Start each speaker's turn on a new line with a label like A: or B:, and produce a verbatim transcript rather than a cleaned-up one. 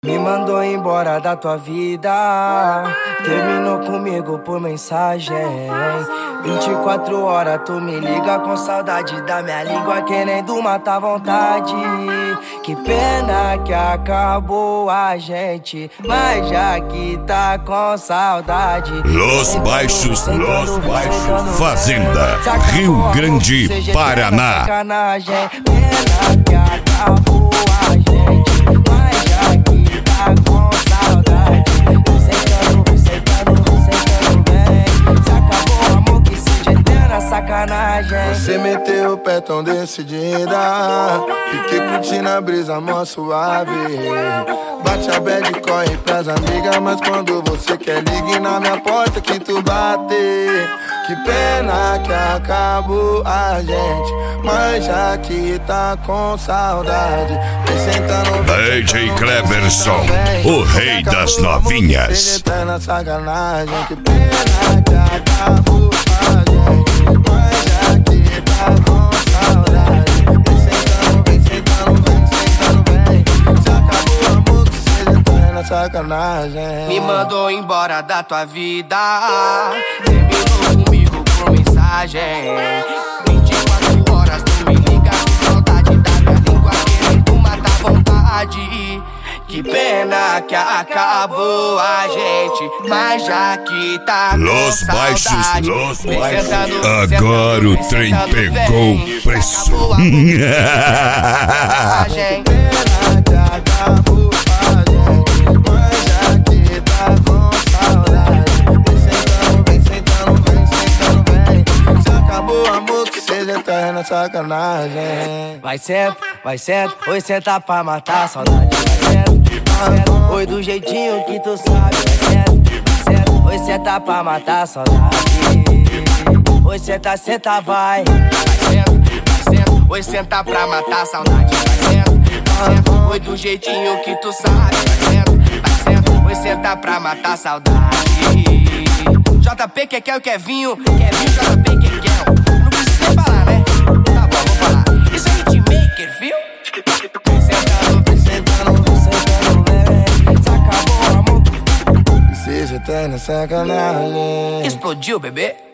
A: Me mandou embora da tua vida, terminou comigo por mensagem. vinte e quatro horas tu me liga com saudade da minha língua, querendo matar vontade. Que pena que acabou a gente, mas já que tá com saudade.
B: Los Baixos, Los Baixos, Fazenda, Rio Grande, Paraná.
A: Pena que acabou a gente, mas já que tá com saudade. Sentando, sentando, sentando bem. Se acabou o amor que se eterna sacanagem.
C: Você meteu o pé tão decidida, fiquei curtindo a brisa mó suave. Bate a bad, corre pras amigas, mas quando você quer ligue na minha porta que tu bate. Que pena que acabou a gente, mas já que tá com saudade.
B: D J Cleverson, o rei das novinhas.
C: Que pena que acabou a gente, mas já que tá com saudade. Vem sentando, vem sentando, vem sentando, vem. Se acabou o amor que seja eterna sacanagem.
A: Me mandou embora da tua vida, terminou comigo por mensagem. vinte e quatro horas tu me liga com saudade da minha língua, querendo matar vontade. Que pena que acabou a gente, mas já que tá
B: Los
A: com
B: Baixos,
A: saudade.
B: Los
A: Vem
B: Baixos.
A: sentando,
B: Agora
A: sentando,
B: o trem
A: sentando,
B: pegou
A: vem.
B: o preço.
A: Se acabou o amor que seja
C: Pena que acabou a gente, mas já que tá com saudade. Vem sentando, vem sentando, vem sentando, vem. Se acabou o amor que seja eterna sacanagem.
A: Vai senta, vai senta, oi senta pra matar a saudade. Vai senta, vai senta, oi do jeitinho que tu sabe. Vai senta, vai senta, oi senta pra matar a saudade. Oi senta, senta, vai. Vai senta, vai senta, oi senta pra matar a saudade. Vai senta, vai senta, oi do jeitinho que tu sabe. Vai senta, vai senta, oi senta pra matar a saudade. J P que quer o Kevinho, Kevinho J P que quer. Não precisa nem falar, né? Tá bom, vou falar. Isso é hitmaker, viu? Vem sentando, vem sentando, vem sentando, vem. Se acabou o amor
C: Que seja eterna sacanagem.
A: explodiu, bebê.